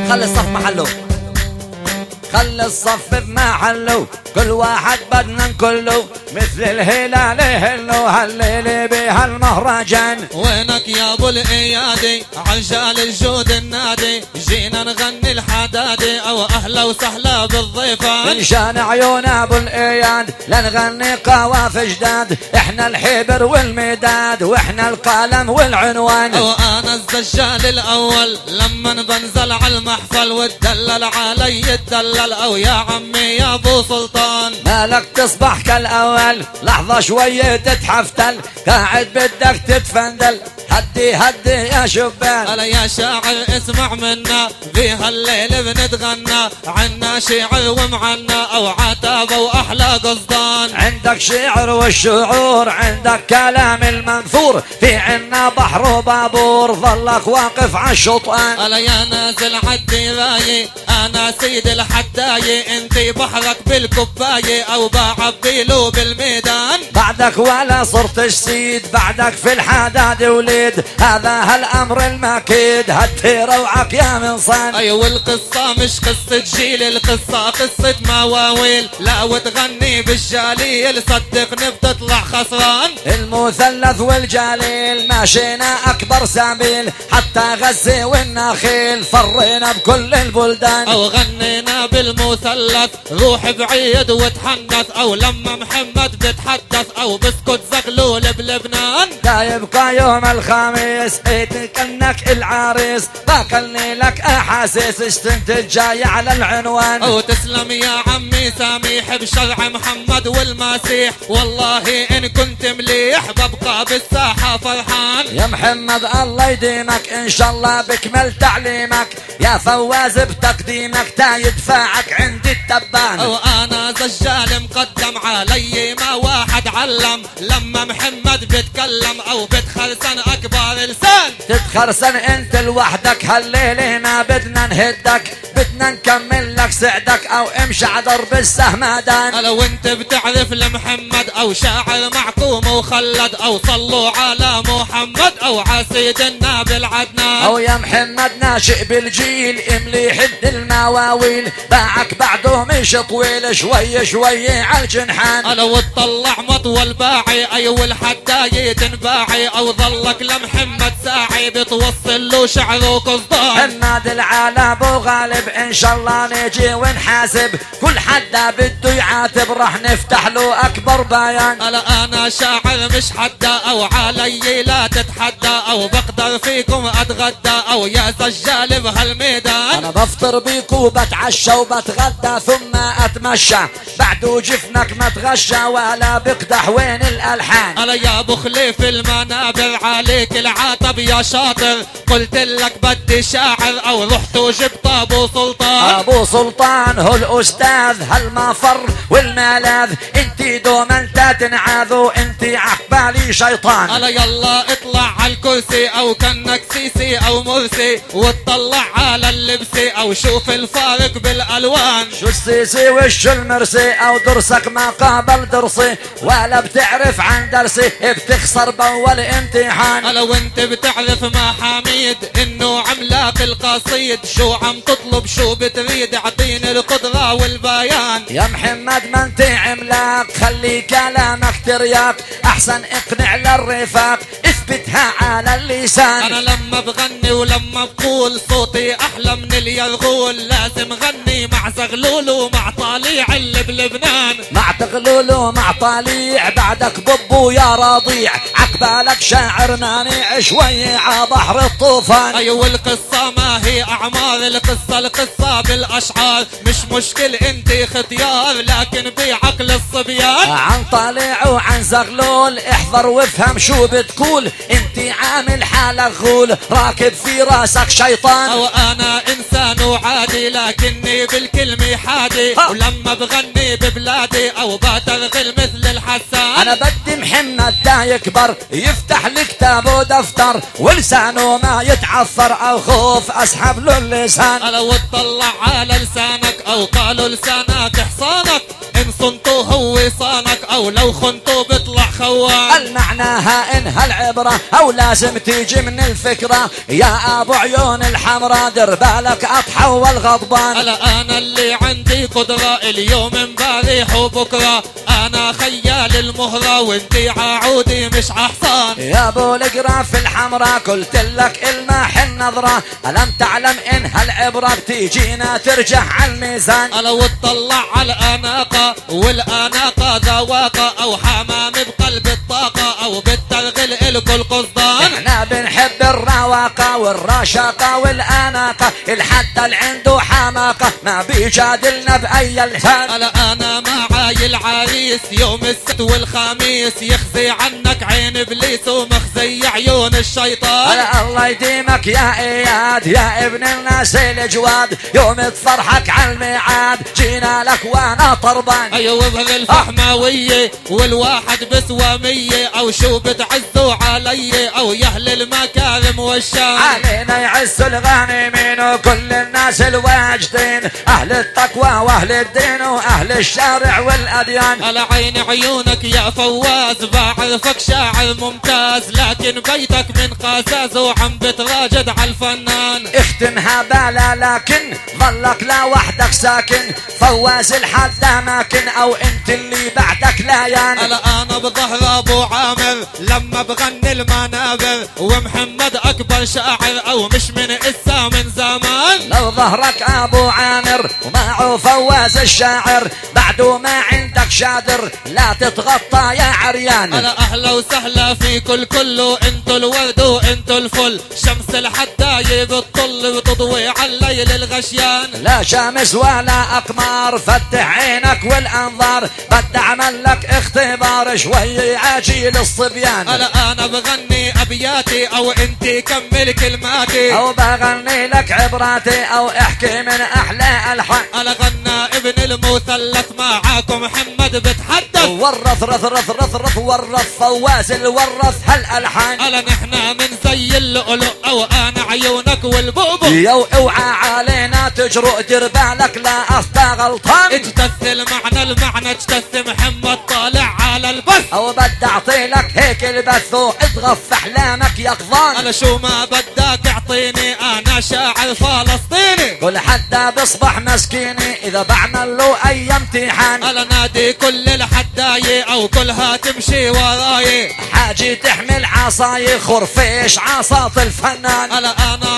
خلي الصف محله، خلي الصف بمحله، كل واحد بدنا نكله مثل الهلال يهلو هالليلة بهالمهرجان. وينك يا ابو الايادي عجال الجود النادي، جينا نغني الحدادي او اهلا وسهلا بالضيفان. من شان عيون ابو الاياد لنغني قواف جداد، احنا الحبر والمداد واحنا القلم والعنوان. وانا الزجال الاول لما بنزل على المحفل وتدلل علي الدلل، او يا عمي يا ابو سلطان مالك تصبح كالاول لحظة شوية تتحفتل، قاعد بدك تتفندل هدي هدي يا شبان. هلا يا شاعر اسمع منا في هالليل بنتغنى، عنا شعر ومعنا او عتابة واحلى قصدان. عندك شعر والشعور عندك كلام المنثور، في عنا بحر وبابور ظلك واقف عالشطآن. هلا يا نازل عالدراية انا سيد الحداية، انتي بحرك بالكوباية او بعبيلو بالميدان. بعدك ولا صرتش سيد بعدك في الحداد وليد، هذا هالامر المكيد هدي روعك يا منصان. ايوه القصة مش قصة جيل، القصة قصة مواويل، لا وتغني بالجليل صدقني بتطلع خسران. المثلث والجليل ماشينا اكبر سبيل، حتى غزة والنخيل فرينا بكل البلدان. او غنينا بالمثلث روح بعيد وتحنث، او لما محمد بتحدث او بسكت زغلول بلبنان. لا يبقى يوم الخميس كأنك العريس، باكلني لك احاسيس استنتج جاي على العنوان. او تسلم يا عمي سميح بشرع محمد والمسيح، والله ان كنت مليح ببقى بالساحة فرحان. يا محمد الله يديمك ان شاء الله بكمل تعليمك، يا فواز بتقديمك تا يدفعك عند التبان. او انا زجال مقدم علي ما واحد علم، لما محمد بتكلم او بتخرسن اكبر لسان. تتخرسن انت لوحدك هالليلة ما بدنا نهدك، بدنا نكمل لك سعدك او امشي على درب السهمدان. لو انت بتعرف لمحمد او شاعر معكوم وخلد، او صلوا على محمد او عسيد النبي العدنان. او يا محمد ناشئ بالجيل املي حد المواويل، باعك بعده مش طويل شوي شوي عالجنحان. لو تطلع مطول باعي ايوه الحداية تنباعي، او ظلك لمحمد ساعي بتوصل له شعر وقصدان. حماد العالى ابو غالب ان شاء الله نجي ونحاسب، كل حدا بده يعاتب راح نفتح له اكبر بيان. هلا انا شاعر مش حدا او علي لا تتحدى، او بقدر فيكم اتغدى او يا سجال بهالميدان. انا بفطر بيك وبتعشى وبتغدى ثم اتمشى، بعده جفنك ما تغشى ولا بقدح وين الالحان. هلا يا ابو خليف المنابر عليك العاتب يا شاطر، قلت لك بدي شاعر او رحت وجبت ابو سلطان. ابو سلطان هو الاستاذ هالمفر والملاذ، انتي دوما انت تنعاذ وانتي عقبالي شيطان. هلا يلا اطلع على الكرسي او كانك سيسي او مرسي، واطلع على اللبسي او شوف الفارق بالالوان. شو السيسي وشو المرسي او درسك ما قابل درسي، ولا بتعرف عن درسي بتخسر باول امتحان. هلا وانت بتعرف ما حميد انه عملاق القصيد، شو عم تطلب شو بتريد اعطيني القدرة والبيان. يا محمد ما انت عملاق خلي كلامك ترياق، احسن اقنع للرفاق اثبتها على اللسان. انا لما بغني ولما بقول صوتي احلى من اليرغول، لازم غني مع زغلول ومع طاليع اللي بلبنان. مع تغلول ومع طاليع بعدك ببو يا رضيع، عقبالك شاعر مانع شوي ع بحر الطوفان. ايوه القصة ما هي اعمار، القصة بالاشعار، مش مشكل انت ختيار لكن بعقل الصبيان. عن طالع وعن زغلول احذر وافهم شو بتقول، انت عامل حالك غول راكب في راسك شيطان. او انا انسان وعادي لكني بالكلمة حادي، ولما بغني ببلادي او بترغل مثل الحسان. انا بدي محمد تا يكبر يفتح لكتاب ودفتر ولسانه ما يتعثر، او خوف اسحب له اللسان. لو تطلع على لسانك او قالوا لسانك حصانك، ان صنتو هو صانك او لو خنتو بيطلع خوان. المعناها انها العبرة او لازم تيجي من الفكرة يا ابو عيون الحمراء دير بالك اتحول غضبان. انا اللي عندي قدرة اليوم امبارح وبكرة انا خيال المهرة وانتي عودي مش عحصان. يا ابو القراف الحمراء قلت لك الماح النظرة الم تعلم انها العبرة بتيجينا ترجع على الميزان. لو تطلع على الاناقة والاناقة ذواقة او حمام بقلب الطاقة او بالترغل الكل قصدان. احنا بنحب الرواقة والرشاقة والاناقة الحد اللي عنده حماقة ما بيجادلنا باي لسان. انا معاي العريس يوم السبت والخميس يخزي عنك عين ابليس ومخزي عيون الشيطان. الله يديمك يا اياد يا ابن الناس الجواد يوم فرحك على الميعاد جينا لك وانا طربان. ايوه ابغى الفحماوية والواحد بسوى 100 او شو بتعزوا علي او يا اهل المكارم والشان. علينا يعز الغانمين وكل الناس الواجدين اهل التقوى واهل الدين واهل الشارع والاديان. على عين عيونك يا فواز بعرفك شاعر ممتاز لكن بيتك من قزاز وعم بتراجد على الفنان. اختمها بالا لكن ظلك لا وحدك ساكن فواز الحد اماكن او انت اللي بعدك لايان. انا بظهر ابو عامر لما بغني المنابر ومحمد اكبر شاعر او مش من اسا من زمان. لو ظهرك ابو عامر ومعه فواز الشاعر بعده ما عندك شادر لا تتغطى يا عريان. اهلا وسهلا في كله انتو الورد وانتو الفل شمس الحدايب الطل وتضوي على الليل الغشيان. لا شمس ولا اقمار فتح عينك والانظار بدي اعمل لك اختبار شوي عاجل الصبيان. انا بغني ابياتي او انتي كمل كلماتي او بغني لك عبراتي او احكي من احلى الحان. غنى ابن المثلث معاكم محمد بتحدث ورث رث رث رث رث ورث فواز الورث هالالحان. نحنا من زي اللؤلؤ او انا عيونك والبؤبؤ يو اوعى علينا تجرؤ دير بالك لا اخطا غلطان. اجتث المعنى اجتث محمد طالع على البث او بدي اعطي لك هيك البث واضغط في احلامك يقظان. شو ما بدك اعطيني انا شاعر فلسطيني كل حدا بصبح مسكيني اذا بعمل له اي امتحان. نادي كل الحداية او كلها تمشي وراي حاجي تحمل عصاي خرفيش عصات الفنان. انا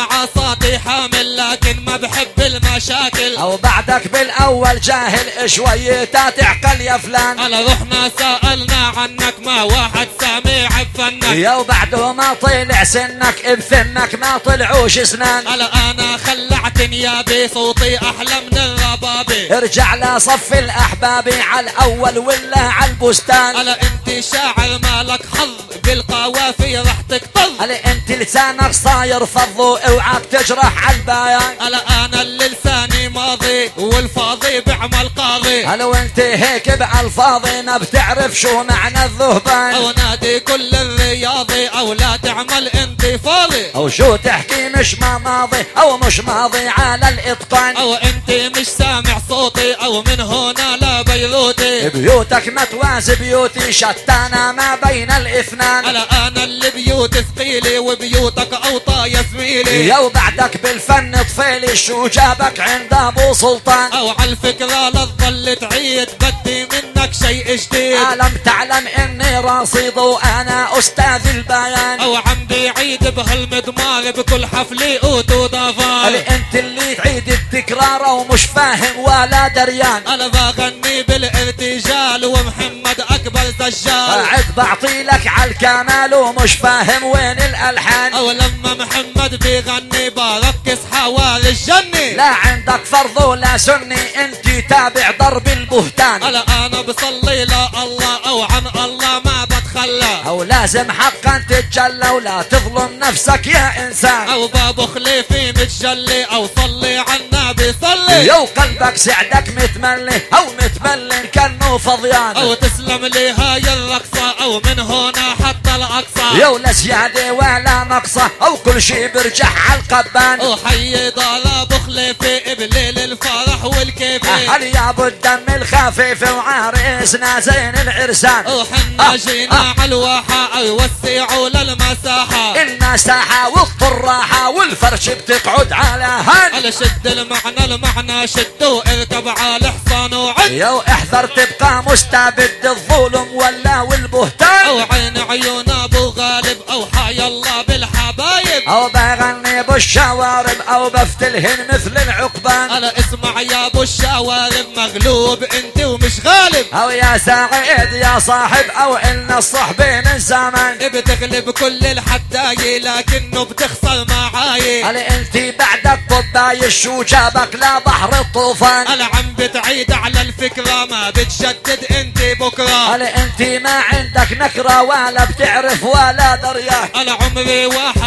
عصاتي حامل لكن ما بحب المشاكل او بعدك بالاول جاهل شوية تعقل يا فلان. رحنا سألنا عنك ما واحد سامع بفنك يا بعده ما طلع سنك بفمك ما طلعوش اسنان. انا خلعتني يا بي صوتي احلى من الربابي ارجع لصف الاحباب على الاول ولا على البستان. انت شاعر مالك حظ بالقوافي رح تكتظ انت لسانك صاير فض اوعاك تجرح على البيان. انا اللي لساني ماضي والفاضي بعمل قاضي وانت هيك بالفاضي ما بتعرف شو معنى الذهبان. او نادي كل الرياضي او لا تعمل انتفاضي او شو تحكي مش ما ماضي او مش ماضي على الاتقان. او انت مش سامع صوتي او من هنا لا بيروتي بيوتك ما توازي بيوتي شتانا ما بين الاثنان. انا اللي بيوت ثقيلي وبيوتك اوطى يا زميلي يا وبعدك بالفن طفيلي شو جابك عند ابو سلطان. او على الفكرة لا تظل تعيد بدي منك شيء جديد. الم تعلم اني رصيد وانا استاذ البيان. او عم بيعيد بهالمضمار بكل حفلي اوتو ضفار. انت اللي تعيد التكرار ومش فاهم ولا دريان. انا بغني بالارتجال ومحمد اكبر دجال عد بعطي لك على الكمال ومش فاهم وين الالحان. او لما محمد بيغني بركز حوالي الجنة لا عندك فرض ولا سني انت تابع ضرب البهتان. انا بصلي لا الله او عن الله ما بتخلى او لازم حقا تتجلى ولا تظلم نفسك يا انسان. او بابو خليفي متجلي او صلي على النبي صلي يو قلبك سعدك متملي او متملي كانه فضيان. او تسلم لي هاي الرقصة او من هنا حتى الاقصى يو لا زيادة ولا نقصة او كل شي برجع على القبان. وحي دار ابو خليفي بليل الفرح والكيف الحليفي. هل يا ابو الدم الخفيف وعريسنا زين العرسان. وحنا جينا على الواحة يوسعوا للمساحة. المساحة والطراحة والفرش بتقعد على هن. على شد المعنى شد واركب على حصان وعد. يو احذر تبقى مستبد الظلم ولا والبهتان. او عين عيون ابو غالب او حي الله بالحبايب. او بغني بالشوارب او بفتلهن مثل العقبان. انا اسمع يا ابو الشوارب مغلوب انت ومش غالب. او يا سعيد يا صاحب او ان الصحبين الزمن. بتغلب كل الحداي لكنه بتخسر معاي. هل انت بعدك كوباي شو جابك لبحر الطوفان. انا عم بتعيد على الفكرة ما بتجدد انت بكرة. هل انت ما عندك نكرة ولا بتعرف ولا دريان. انا عمري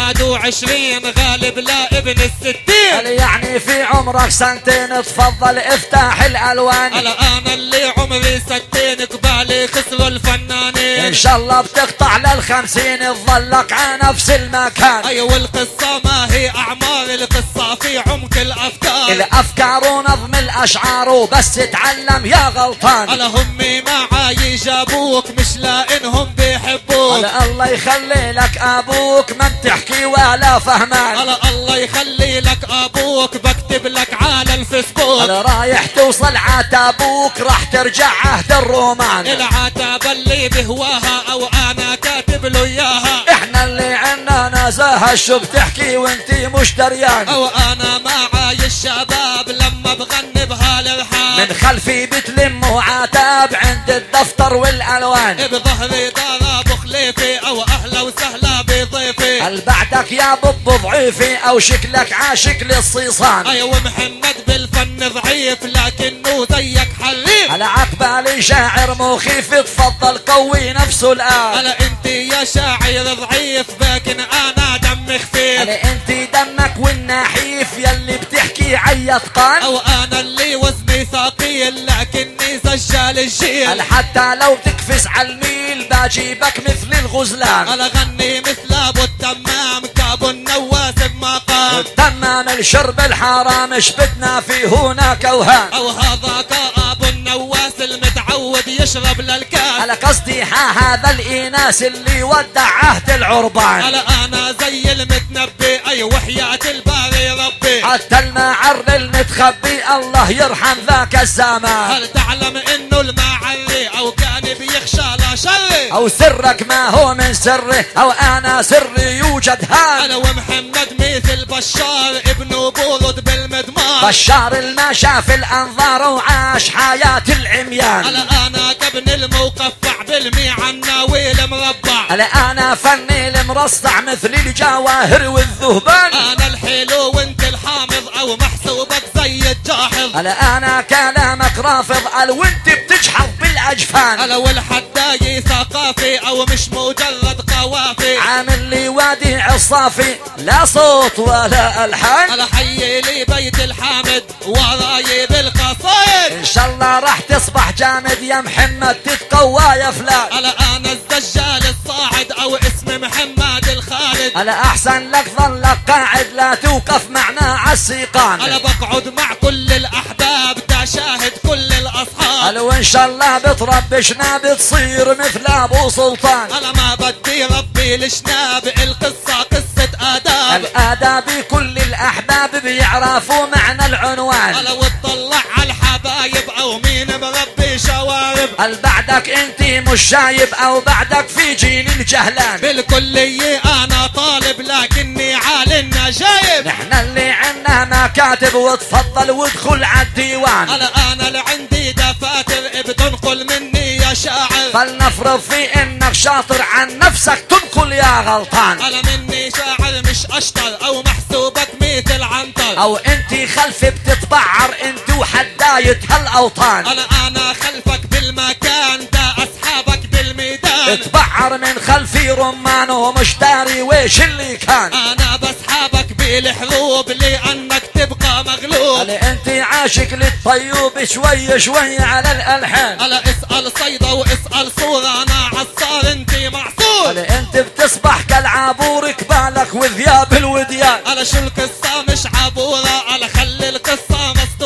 21 غالب لا ابن ال60. هل يعني في عمرك سنتين تفضل افتح الالوان. انا اللي عمري 60 قبالي خسروا الفنانين. ان شاء الله بتقطع لل50 تظلك على نفس المكان. ايوه القصة ما هي اعمار القصة في عمق الافكار. الافكار ونظم الاشعار وبس تعلم يا غلطان. على همي معاي جابوك مش لانهم بيحبوك. على الله يخلي لك ابوك ما بتحكي ولا فهمان. على الله يخلي لك ابوك بكتب لك على الفيسبوك. على رايح توصل عتابوك راح ترجع عهد الرومان. العتاب اللي بهواها او انا كاتب له اياها. احنا اللي عنا نزاهة شو بتحكي وانتي مش دريان. او انا معاي الشباب لما بغني بهالالحان. من خلفي بتلموا عتاب عند الدفتر والالوان. بظهري ضرب خليفي او اهلا وسهلا بضيفي. هل بعدك يا بب ضعيفي او شكلك عاشق للصيصان. ايوه محمد بالفن ضعيف لكنه زيك حريف. على عقبالي شاعر مخيف تفضل قوي نفسه الان. على انت يا شاعر ضعيف لكن انا دم خفيف. على انت دمك والنحيف يلي بتحكي عيطقان. او انا اللي وزني ثقيل لكني زجال الجيل. حتى لو تقفز على الميل بجيبك مثل الغزلان. على غني مثل ابو التمام كابو النواس بمقام. التمام الشرب الحرام ايش بدنا في هناك اوهام. او هذاك ابو النواس المتعود يشرب للكاس. على قصدي هذا الاناس اللي ودع عهد العربان. على انا زي المتنبي اي وحياة الباري ربي. حتى المعر المتخبي الله يرحم ذاك الزمان. هل تعلم انه المعري او كان بيخشى لا شري. او سرك ما هو من سري او انا سري يوجد هان. انا ومحمد مثل بشار ابن بورد بالمدمار. بشار الما شاف الانظار وعاش حياة العميان. انا كابن الموقفع بالمعناوي المربع. انا فني المرصع مثل الجواهر والذهبان. انا الحلو وانت الحامض او محسوبك زي الجاحظ. انا كلامك رافض وانت بتجحظ بالاجفان. انا والحداي ثقافي او مش مجرد قوافي. عامل لي وديع الصافي لا صوت ولا الحان. انا حي لي بيت الحامد وراي بالقصايد. ان شاء الله راح تصبح جامد يا محمد تتقوى يا فلان. انا الدجال الصاعد او اسم محمد الخالد. احسن لك ظلك قاعد لا توقف معنا عالسيقان. انا بقعد مع كل الاحباب تشاهد كل الاصحاب. وان شاء الله بتربشنا بتصير مثل ابو سلطان. انا ما بدي ربي الشناب القصة قصة اداب. الاداب كل الاحباب بيعرفوا معنى العنوان. انا وتطلع على الحبايب او مين مربي شوارب. هل بعدك انتي مش شايب او بعدك في جيل الجهلان. بالكلية انا طالب لكني عالي النجايب. نحن اللي عنا مكاتب وتفضل وادخل عالديوان. انا اللي عندي دفاتر بتنقل مني يا شاعر. فلنفرض في انك شاطر عن نفسك تنقل يا غلطان. انا مني شاعر مش اشطر او محسوبك مثل عنتر. او انتي خلفي بتتبعر انت وحداية هالاوطان. انا خلفك بالمكان ده اصحابك بالميدان. تبعر من خلفي رمان ومش داري ويش اللي كان. انا بسحابك بالحروب لانك تبقى مغلوب. انتي عاشق للطيوب شوي شوي على الالحان. اسأل صيدة واسأل صورة انا عصار انتي معصور. انت بتصبح كالعابور قبالك وذياب الوديان. شو القصة مش عبورة خلي القصة مسطورة.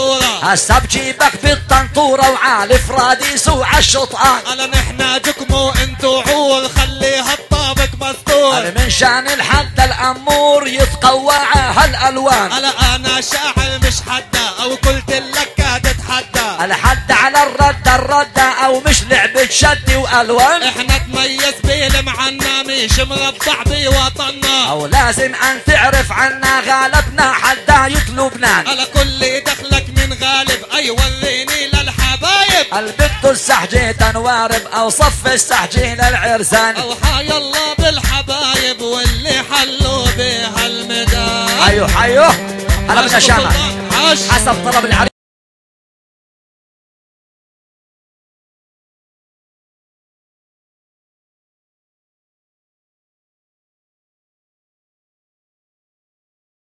هسا بجيبك بالطنطورة وعالي فراديس وعالشطآن. على نحنا جكمو انتو عول خليها الطابق مستور. أنا من شان الحد الأمور يتقوى هالألوان. على أنا شاعر مش حدا أو قلت لك تتحدى. الحد على الردة أو مش لعبة شد وألوان. احنا تميز بالمعنا مش مربع بوطننا. أو لازم أن تعرف عنا غالبنا حدا يطلبنا. على كل دخلك من غالب أي وريني للحبايب. البت السحجي تنوارب أو صف السحجي للعرسان. أو حي الله بالحبايب واللي حلوا بهالمدان. أيوه أنا بدنا شامة حسب طلب العريس.